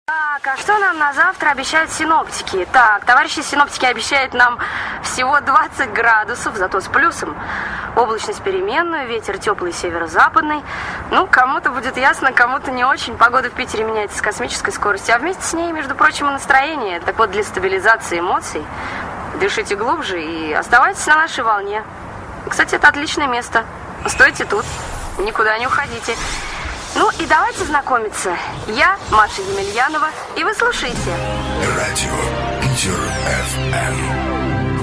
Так, а что нам на завтра обещают синоптики? Так, товарищи синоптики обещают нам всего 20 градусов, зато с плюсом. Облачность переменную, ветер теплый северо-западный. Ну, кому-то будет ясно, кому-то не очень. Погода в Питере меняется с космической скоростью, а вместе с ней, между прочим, и настроение. Так вот, для стабилизации эмоций дышите глубже и оставайтесь на нашей волне. Кстати, это отличное место. Стойте тут, никуда не уходите. Ну и давайте знакомиться. Я Маша Емельянова, и вы слушаете Радио Питер ФМ.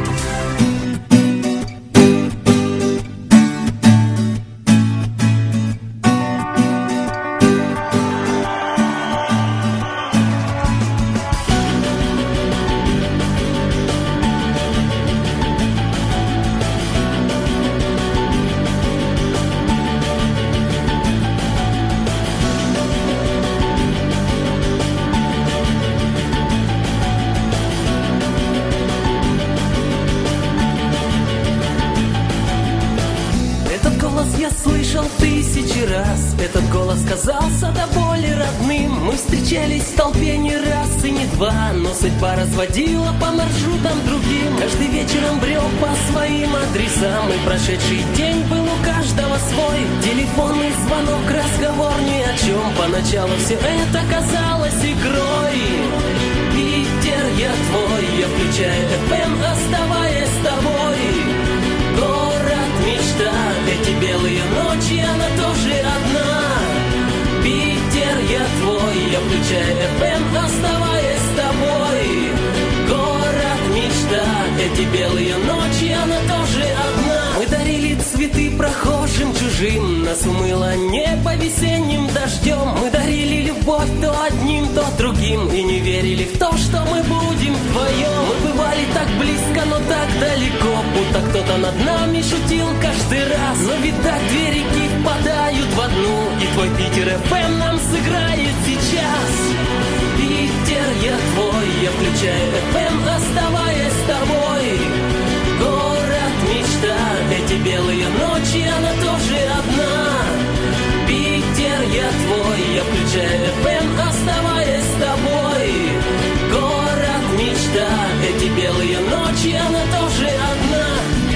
Этот голос казался до боли родным. Мы встречались в толпе не раз и не два, но судьба разводила по маршрутам другим. Каждый вечером брел по своим адресам, и прошедший день был у каждого свой. Телефонный звонок, разговор ни о чем. Поначалу все это казалось игрой. Питер, я твой, я включаю FM, оставаясь с тобой. Город мечта, эти белые ночи, она тоже одна. Питер, я твой, я включаю FM, оставаясь с тобой. Город мечта, эти белые ночи, она тоже одна. Мы дарили цветы прохожим чужим, нас умыло небо весенним дождем. Мы дарили любовь то одним, то другим, и не верили в то, что мы будем вдвоем. Мы бывали так близко, но так далеко, будто кто-то над нами шутил каждый раз. Но ведь так две реки впадают в одну, и твой Питер ФМ нам сыграет сейчас. Питер, я твой, я включаю ФМ, оставаясь с тобой. Город мечта, эти белые ночи, она тоже одна. Питер, я твой, я включаю FM, оставаясь с тобой. Город мечта, эти белые ночи, она тоже одна.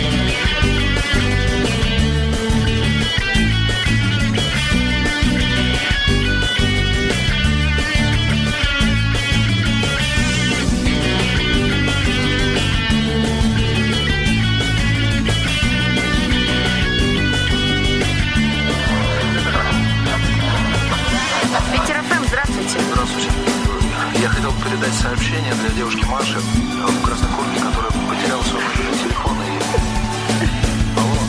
Я хотел передать сообщение для девушки Маши в красной куртке, которая потеряла свой мобильный телефон. Алло.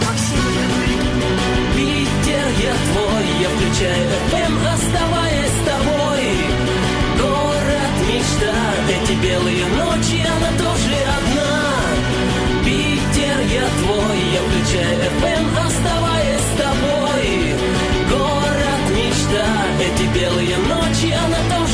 Питер, я твой, я включаю FM, оставаясь с тобой. Город мечта, эти белые ночи, она тоже одна. Питер, я твой, я включаю FM, оставаясь с тобой. Город мечта, эти белые ночи, она тоже